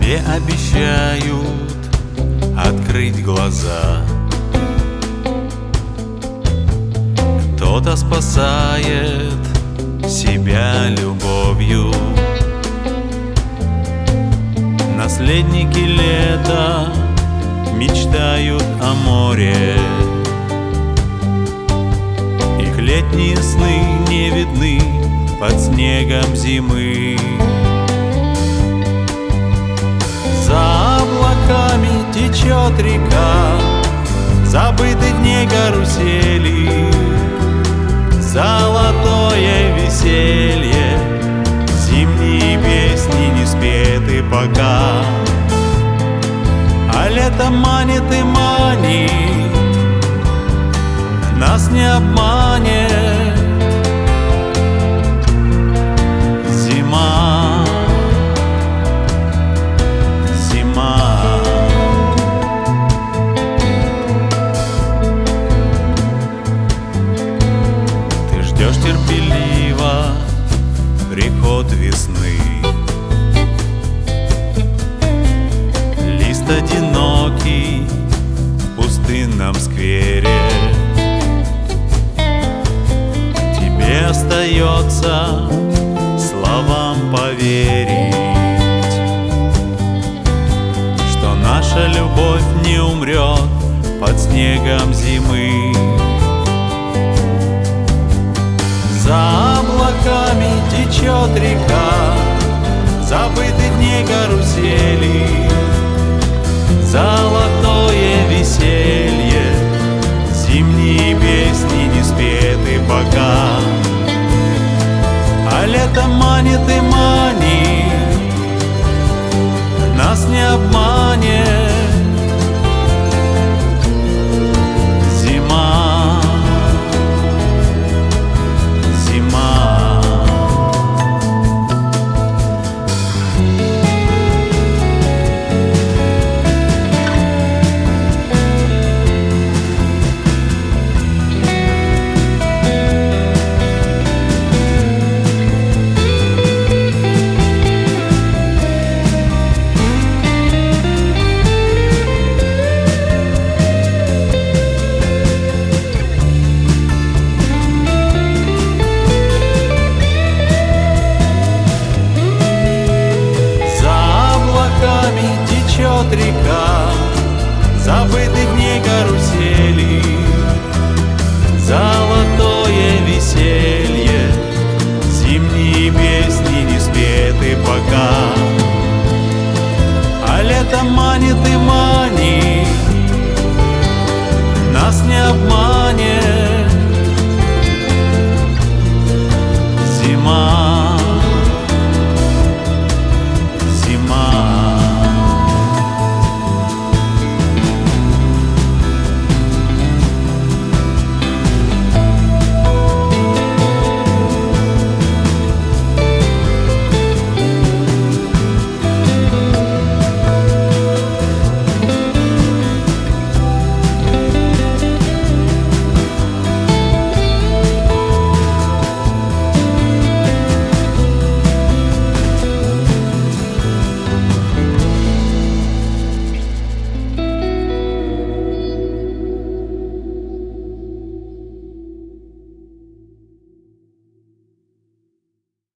Тебе обещают открыть глаза. Кто-то спасает себя любовью. Наследники лета мечтают о море. Их летние сны не видны под снегом зимы. За облаками течет река забытых дней карусели. Золотое веселье, зимние песни не спеты пока. А лето манит и манит, нас не обманет. Зима, зима. Ты ждешь терпеливо приход весны. Лист одинокий в пустынном сквере. Тебе остается словам поверить, что наша любовь не умрет под снегом зимы. За облаками течет река забытых дней карусели. Золотое веселье, зимние песни не спеты пока. А лето манит и манит, нас не обманет. Зима, зима. Течет река забытых дней карусели. Золотое веселье, зимние песни не спеты пока. А лето манит и манит, нас не обманет.